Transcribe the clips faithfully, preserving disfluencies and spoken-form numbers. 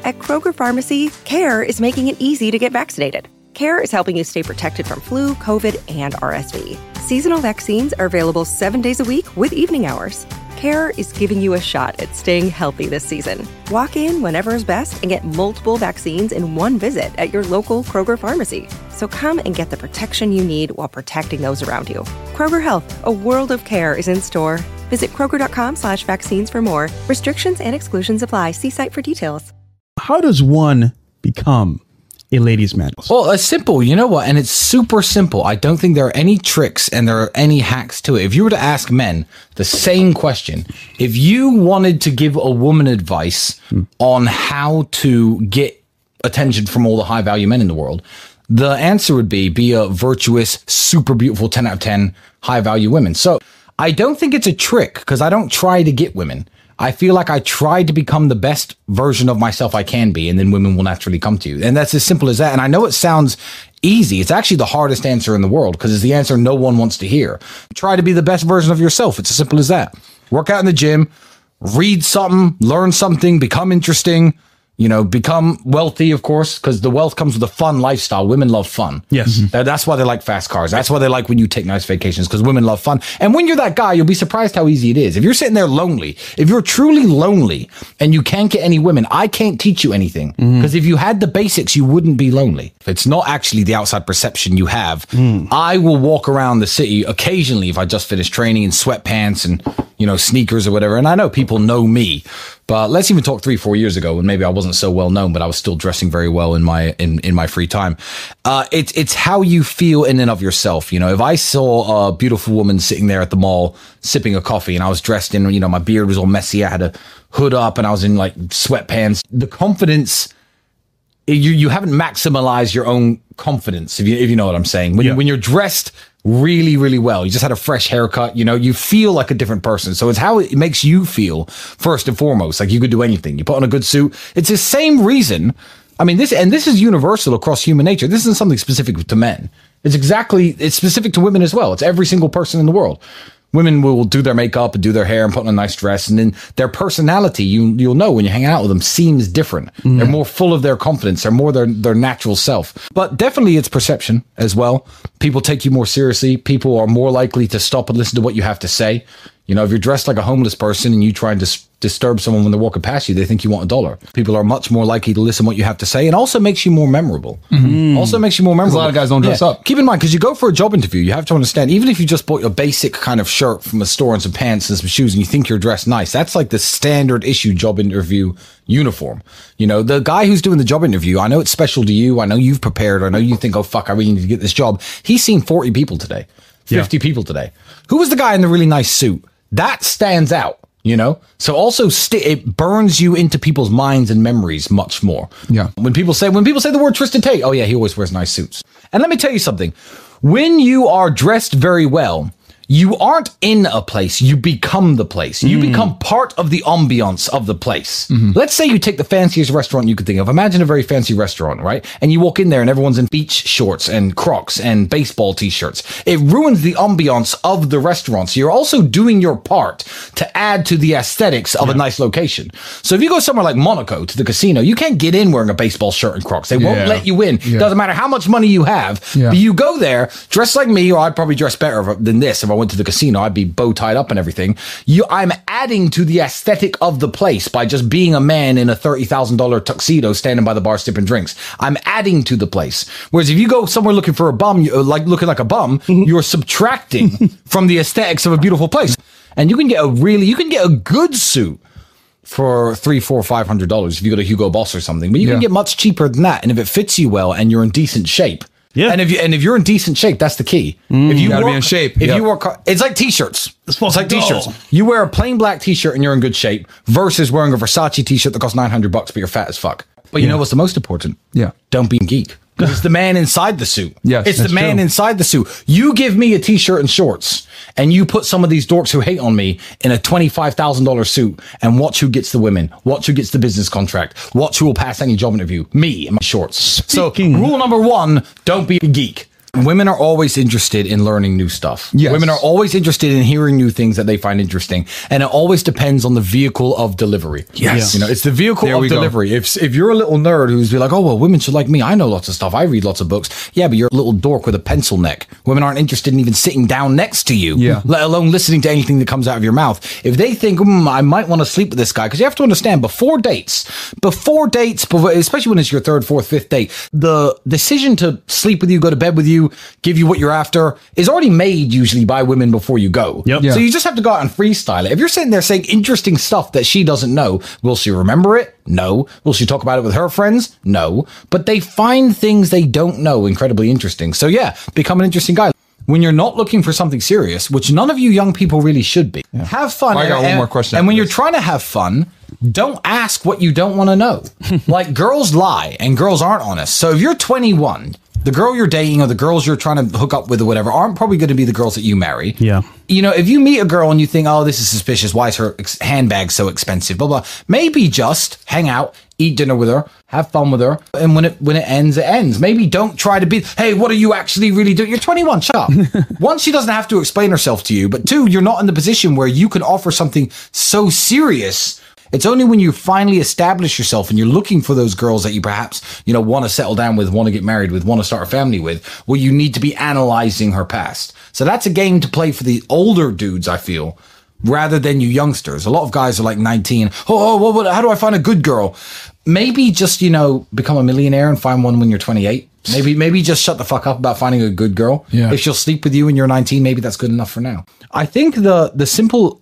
At Kroger Pharmacy, CARE is making it easy to get vaccinated. CARE is helping you stay protected from flu, COVID, and R S V. Seasonal vaccines are available seven days a week with evening hours. CARE is giving you a shot at staying healthy this season. Walk in whenever is best and get multiple vaccines in one visit at your local Kroger pharmacy. So come and get the protection you need while protecting those around you. Kroger Health, a world of care is in store. Visit Kroger.com slash vaccines for more. Restrictions and exclusions apply. See site for details. How does one become a ladies' man? Well, it's simple. You know what? And it's super simple. I don't think there are any tricks and there are any hacks to it. If you were to ask men the same question, if you wanted to give a woman advice hmm. on how to get attention from all the high value men in the world, the answer would be be a virtuous, super beautiful ten out of ten high value women. So I don't think it's a trick because I don't try to get women. I feel like I try to become the best version of myself I can be, and then women will naturally come to you. And that's as simple as that. And I know it sounds easy. It's actually the hardest answer in the world because it's the answer no one wants to hear. Try to be the best version of yourself. It's as simple as that. Work out in the gym, read something, learn something, become interesting. You know, become wealthy, of course, because the wealth comes with a fun lifestyle. Women love fun. Yes. Mm-hmm. That's why they like fast cars. That's why they like when you take nice vacations, because women love fun. And when you're that guy, you'll be surprised how easy it is. If you're sitting there lonely, if you're truly lonely and you can't get any women, I can't teach you anything. Because mm-hmm. if you had the basics, you wouldn't be lonely. If it's not actually the outside perception you have, mm. I will walk around the city occasionally if I just finished training in sweatpants and, you know, sneakers or whatever. And I know people know me. But let's even talk three, four years ago when maybe I wasn't so well known, but I was still dressing very well in my in, in my free time. Uh, it's it's how you feel in and of yourself. You know, if I saw a beautiful woman sitting there at the mall sipping a coffee and I was dressed in, you know, my beard was all messy, I had a hood up and I was in like sweatpants, the confidence, you you haven't maximized your own confidence, if you if you know what I'm saying. When, yeah. when you're dressed really, really well, you just had a fresh haircut, you know, you feel like a different person. So it's how it makes you feel first and foremost. Like you could do anything. You put on a good suit. It's the same reason. I mean, this, and this is universal across human nature. This isn't something specific to men. It's exactly, it's specific to women as well. It's every single person in the world. Women will do their makeup and do their hair and put on a nice dress. And then their personality, you, you'll know when you're hanging out with them, seems different. Mm. They're more full of their confidence. They're more their, their natural self. But definitely it's perception as well. People take you more seriously. People are more likely to stop and listen to what you have to say. You know, if you're dressed like a homeless person and you try and dis- disturb someone when they're walking past you, they think you want a dollar. People are much more likely to listen to what you have to say, and also makes you more memorable. Mm-hmm. Also makes you more memorable. A lot of guys don't dress yeah. up. Keep in mind, because you go for a job interview, you have to understand, even if you just bought your basic kind of shirt from a store and some pants and some shoes and you think you're dressed nice, that's like the standard issue job interview uniform. You know, the guy who's doing the job interview, I know it's special to you. I know you've prepared. I know you think, oh, fuck, I really need to get this job. He's seen forty people today, fifty yeah. people today. Who was the guy in the really nice suit? That stands out, you know? So also st- it burns you into people's minds and memories much more. Yeah. When people say, when people say the word Tristan Tate, oh yeah, he always wears nice suits. And let me tell you something. When you are dressed very well, you aren't in a place, you become the place. You mm. become part of the ambiance of the place. Mm-hmm. Let's say you take the fanciest restaurant you could think of. Imagine a very fancy restaurant, right? And you walk in there and everyone's in beach shorts and Crocs and baseball t-shirts. It ruins the ambiance of the restaurant. So you're also doing your part to add to the aesthetics of yeah. a nice location. So if you go somewhere like Monaco to the casino, you can't get in wearing a baseball shirt and Crocs. They yeah. won't let you in. Yeah. Doesn't matter how much money you have. Yeah. But you go there dressed like me, or I'd probably dress better than this if I went to the casino. I'd be bow tied up and everything. You, I'm adding to the aesthetic of the place by just being a man in a thirty thousand dollars tuxedo standing by the bar sipping drinks. I'm adding to the place. Whereas if you go somewhere looking for a bum, you, like looking like a bum, mm-hmm. you're subtracting from the aesthetics of a beautiful place. And you can get a really, you can get a good suit for three, four, five hundred dollars if you go to Hugo Boss or something. But you yeah. can get much cheaper than that. And if it fits you well and you're in decent shape. Yeah. And if you and if you're in decent shape, that's the key. Mm, if you gotta work, be in shape. If yep. you work, it's like t-shirts. It's, it's like t-shirts. You wear a plain black t-shirt and you're in good shape versus wearing a Versace t-shirt that costs nine hundred bucks, but you're fat as fuck. But you yeah. know what's the most important? Yeah. Don't be a geek. Because it's the man inside the suit. Yes, it's the man true. inside the suit. You give me a t-shirt and shorts, and you put some of these dorks who hate on me in a twenty-five thousand dollars suit, and watch who gets the women. Watch who gets the business contract. Watch who will pass any job interview. Me in my shorts. Speaking. So rule number one, don't be a geek. Women are always interested in learning new stuff. Yes. Women are always interested in hearing new things that they find interesting. And it always depends on the vehicle of delivery. Yes. You know, it's the vehicle There of we go. delivery. If if you're a little nerd who's be like, oh, well, women should like me. I know lots of stuff. I read lots of books. Yeah, but you're a little dork with a pencil neck. Women aren't interested in even sitting down next to you, Yeah. let alone listening to anything that comes out of your mouth. If they think, mm, I might want to sleep with this guy, because you have to understand, before dates, before dates, before, especially when it's your third, fourth, fifth date, the decision to sleep with you, go to bed with you, give you what you're after is already made usually by women before you go. Yep. So Yeah. you just have to go out and freestyle it. If you're sitting there saying interesting stuff that she doesn't know, will she remember it? No. Will she talk about it with her friends? No. But they find things they don't know incredibly interesting. So yeah, become an interesting guy. When you're not looking for something serious, which none of you young people really should be, have fun. I got and, one more question And after when you're this. trying to have fun, don't ask what you don't want to know. Like, girls lie and girls aren't honest. So if you're twenty-one, the girl you're dating or the girls you're trying to hook up with or whatever aren't probably going to be the girls that you marry. Yeah. You know, if you meet a girl and you think, oh, this is suspicious, why is her ex- handbag so expensive, blah, blah, maybe just hang out, eat dinner with her, have fun with her, and when it when it ends, it ends. Maybe don't try to be, hey, what are you actually really doing? You're twenty-one, shut up. One, she doesn't have to explain herself to you, but two, you're not in the position where you can offer something so serious. It's only when you finally establish yourself and you're looking for those girls that you perhaps, you know, want to settle down with, want to get married with, want to start a family with, where you need to be analyzing her past. So that's a game to play for the older dudes, I feel, rather than you youngsters. A lot of guys are like nineteen. Oh, oh what, what, how do I find a good girl? Maybe just, you know, become a millionaire and find one when you're twenty-eight. Maybe, maybe just shut the fuck up about finding a good girl. Yeah. If she'll sleep with you when you're nineteen, maybe that's good enough for now. I think the, the simple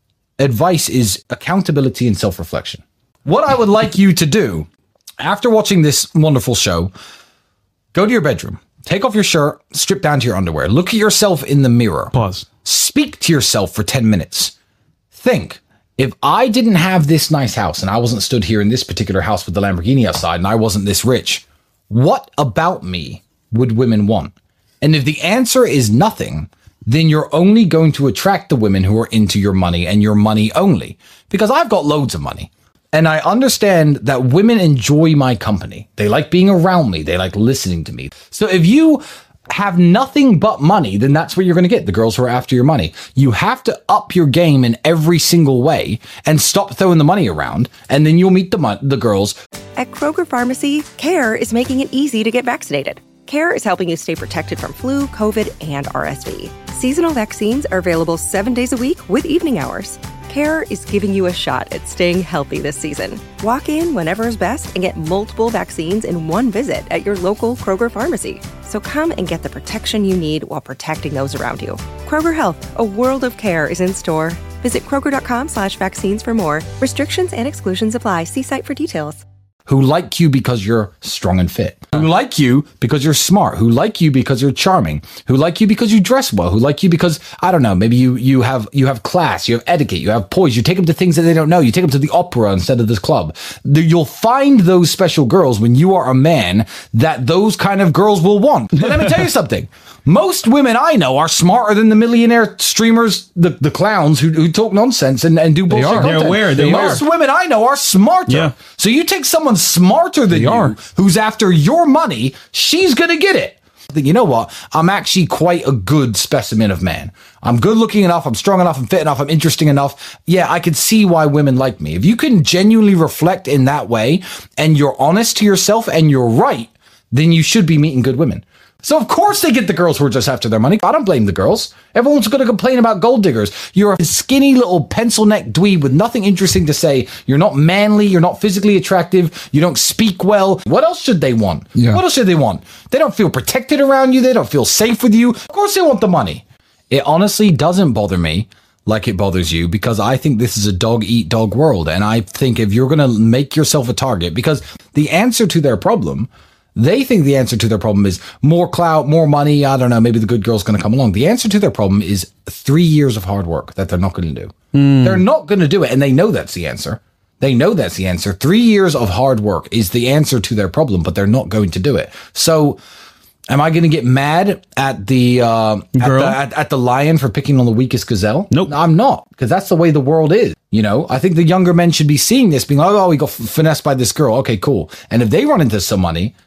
advice is accountability and self-reflection. What I would like you to do after watching this wonderful show, go to your bedroom, take off your shirt, strip down to your underwear, look at yourself in the mirror. Pause. Speak to yourself for ten minutes. Think, if I didn't have this nice house and I wasn't stood here in this particular house with the Lamborghini outside and I wasn't this rich, what about me would women want? And if the answer is nothing, then you're only going to attract the women who are into your money and your money only. Because I've got loads of money. And I understand that women enjoy my company. They like being around me. They like listening to me. So if you have nothing but money, then that's what you're going to get, the girls who are after your money. You have to up your game in every single way and stop throwing the money around, and then you'll meet the mon- the girls. At Kroger Pharmacy, CARE is making it easy to get vaccinated. CARE is helping you stay protected from flu, COVID, and R S V. Seasonal vaccines are available seven days a week with evening hours. CARE is giving you a shot at staying healthy this season. Walk in whenever is best and get multiple vaccines in one visit at your local Kroger pharmacy. So come and get the protection you need while protecting those around you. Kroger Health, a world of care, is in store. Visit kroger.com slash vaccines for more. Restrictions and exclusions apply. See site for details. Who like you because you're strong and fit, who like you because you're smart, who like you because you're charming, who like you because you dress well, who like you because, I don't know, maybe you you have you have class, you have etiquette, you have poise, you take them to things that they don't know, you take them to the opera instead of this club. You'll find those special girls when you are a man that those kind of girls will want. But let me tell you something. Most women I know are smarter than the millionaire streamers, the, the clowns who, who talk nonsense and, and do bullshit are. content. They're aware. They Most are. women I know are smarter. Yeah. So you take someone smarter than They you, are. who's after your money, she's going to get it. You know what? I'm actually quite a good specimen of man. I'm good looking enough. I'm strong enough. I'm fit enough. I'm interesting enough. Yeah, I can see why women like me. If you can genuinely reflect in that way and you're honest to yourself and you're right, then you should be meeting good women. So of course they get the girls who are just after their money. I don't blame the girls. Everyone's going to complain about gold diggers. You're a skinny little pencil neck dweeb with nothing interesting to say. You're not manly. You're not physically attractive. You don't speak well. What else should they want? Yeah. What else should they want? They don't feel protected around you. They don't feel safe with you. Of course they want the money. It honestly doesn't bother me like it bothers you, because I think this is a dog eat dog world. And I think if you're going to make yourself a target, because the answer to their problem, they think the answer to their problem is more clout, more money. I don't know. Maybe the good girl's going to come along. The answer to their problem is three years of hard work that they're not going to do. Mm. They're not going to do it. And they know that's the answer. They know that's the answer. Three years of hard work is the answer to their problem, but they're not going to do it. So am I going to get mad at the, uh, at Girl? the, at, at the lion for picking on the weakest gazelle? Nope. I'm not, because that's the way the world is. You know, I think the younger men should be seeing this, being like, oh, we got f- finessed by this girl. Okay, cool. And if they run into some money,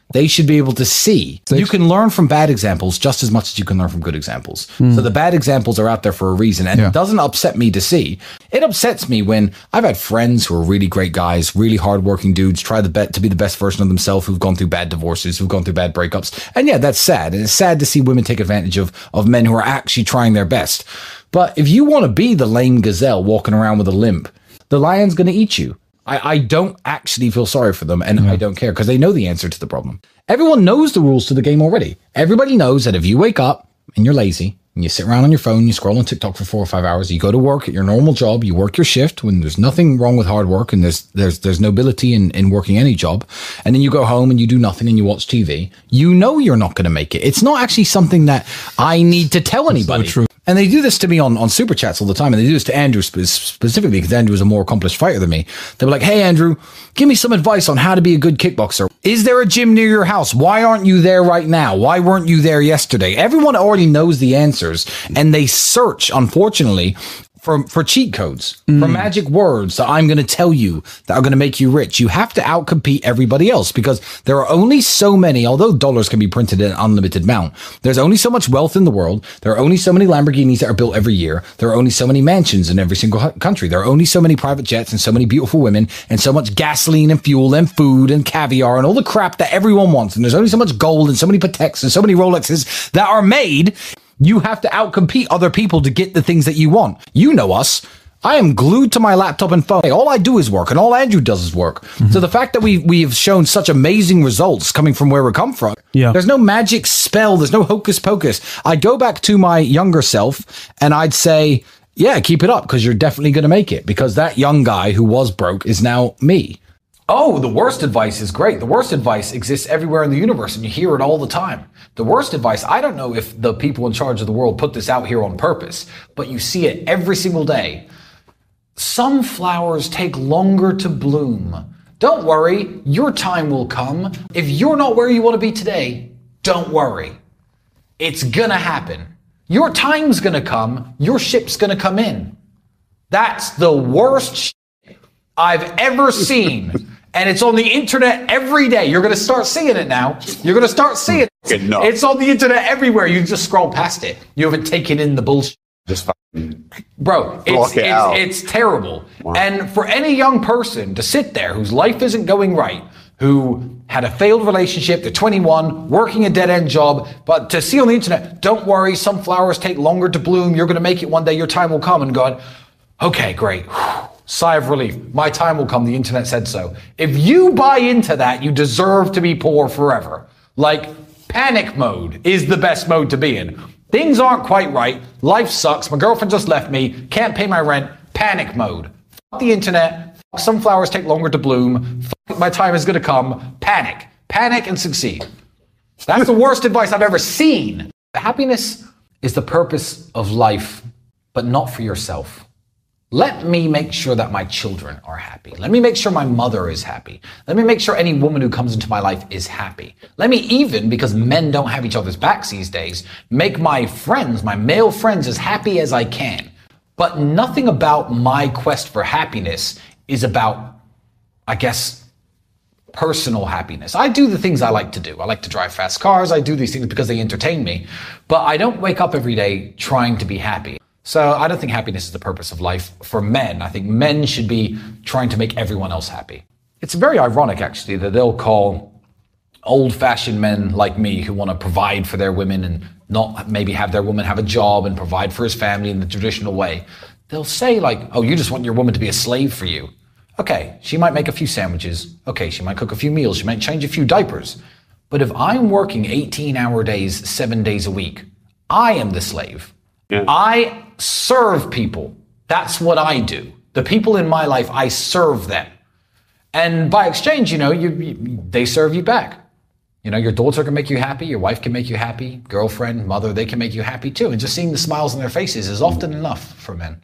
They should be able to see. You can learn from bad examples just as much as you can learn from good examples. Mm. So the bad examples are out there for a reason. And yeah. it doesn't upset me to see. It upsets me when I've had friends who are really great guys, really hardworking dudes, try the bet to be the best version of themselves, who've gone through bad divorces, who've gone through bad breakups. And yeah, that's sad. And it's sad to see women take advantage of, of men who are actually trying their best. But if you want to be the lame gazelle walking around with a limp, the lion's going to eat you. I, I don't actually feel sorry for them, and yeah. I don't care, because they know the answer to the problem. Everyone knows the rules to the game already. Everybody knows that if you wake up and you're lazy, and you sit around on your phone, you scroll on TikTok for four or five hours, you go to work at your normal job, you work your shift when there's nothing wrong with hard work, and there's there's there's nobility in, in working any job, and then you go home and you do nothing and you watch T V, you know you're not going to make it. It's not actually something that I need to tell anybody. So true. And they do this to me on, on Super Chats all the time. And they do this to Andrew spe- specifically because Andrew is a more accomplished fighter than me. They were like, hey, Andrew, give me some advice on how to be a good kickboxer. Is there a gym near your house? Why aren't you there right now? Why weren't you there yesterday? Everyone already knows the answers. And they search, unfortunately, for, for cheat codes, mm. for magic words that I'm going to tell you that are going to make you rich. You have to outcompete everybody else because there are only so many, although dollars can be printed in an unlimited amount, there's only so much wealth in the world. There are only so many Lamborghinis that are built every year. There are only so many mansions in every single country. There are only so many private jets and so many beautiful women and so much gasoline and fuel and food and caviar and all the crap that everyone wants. And there's only so much gold and so many Pateks and so many Rolexes that are made. You have to outcompete other people to get the things that you want. You know us. I am glued to my laptop and phone. All I do is work, and all Andrew does is work. Mm-hmm. So the fact that we we've shown such amazing results coming from where we come from, yeah. there's no magic spell, there's no hocus pocus. I'd go back to my younger self, and I'd say, yeah, keep it up, because you're definitely going to make it, because that young guy who was broke is now me. Oh, the worst advice is great. The worst advice exists everywhere in the universe, and you hear it all the time. The worst advice, I don't know if the people in charge of the world put this out here on purpose, but you see it every single day. Some flowers take longer to bloom. Don't worry, your time will come. If you're not where you want to be today, don't worry. It's gonna happen. Your time's gonna come. Your ship's gonna come in. That's the worst shit I've ever seen. And it's on the internet every day. You're going to start seeing it now. You're going to start seeing it. It's on the internet everywhere. You just scroll past it. You haven't taken in the bullshit. Just fucking Bro, it's, it it's, it's terrible. Wow. And for any young person to sit there whose life isn't going right, who had a failed relationship, they're twenty-one, working a dead-end job, but to see on the internet, don't worry, some flowers take longer to bloom. You're going to make it one day. Your time will come. And God, okay, great. Sigh of relief. My time will come. The internet said so. If you buy into that, you deserve to be poor forever. Like, panic mode is the best mode to be in. Things aren't quite right. Life sucks. My girlfriend just left me. Can't pay my rent. Panic mode. Fuck the internet. Fuck some flowers take longer to bloom. Fuck my time is going to come. Panic. Panic and succeed. That's the worst advice I've ever seen. Happiness is the purpose of life, but not for yourself. Let me make sure that my children are happy. Let me make sure my mother is happy. Let me make sure any woman who comes into my life is happy. Let me even, because men don't have each other's backs these days, make my friends, my male friends, as happy as I can. But nothing about my quest for happiness is about, I guess, personal happiness. I do the things I like to do. I like to drive fast cars. I do these things because they entertain me. But I don't wake up every day trying to be happy. So I don't think happiness is the purpose of life for men. I think men should be trying to make everyone else happy. It's very ironic, actually, that they'll call old-fashioned men like me who want to provide for their women and not maybe have their woman have a job and provide for his family in the traditional way. They'll say like, oh, you just want your woman to be a slave for you. Okay, she might make a few sandwiches. Okay, she might cook a few meals. She might change a few diapers. But if I'm working eighteen-hour days, seven days a week, I am the slave. Yeah. I serve people. That's what I do. The people in my life, I serve them. And by exchange, you know, you, you, they serve you back. You know, your daughter can make you happy. Your wife can make you happy. Girlfriend, mother, they can make you happy too. And just seeing the smiles on their faces is often enough for men.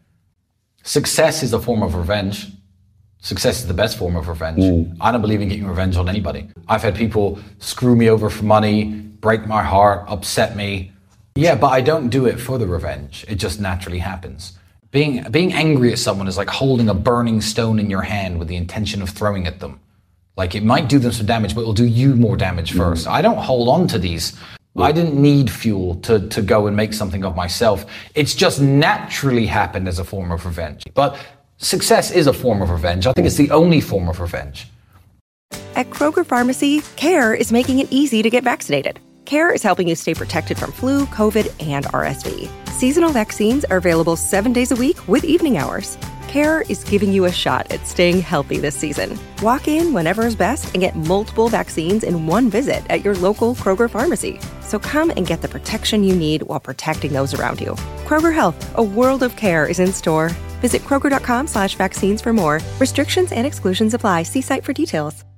Success is a form of revenge. Success is the best form of revenge. Mm. I don't believe in getting revenge on anybody. I've had people screw me over for money, break my heart, upset me. Yeah, but I don't do it for the revenge. It just naturally happens. Being being angry at someone is like holding a burning stone in your hand with the intention of throwing at them. Like, it might do them some damage, but it'll do you more damage first. I don't hold on to these. I didn't need fuel to, to go and make something of myself. It's just naturally happened as a form of revenge. But success is a form of revenge. I think it's the only form of revenge. At Kroger Pharmacy, CARE is making it easy to get vaccinated. CARE is helping you stay protected from flu, COVID, and R S V. Seasonal vaccines are available seven days a week with evening hours. CARE is giving you a shot at staying healthy this season. Walk in whenever is best and get multiple vaccines in one visit at your local Kroger pharmacy. So come and get the protection you need while protecting those around you. Kroger Health, a world of care is in store. Visit Kroger.com slash vaccines for more. Restrictions and exclusions apply. See site for details.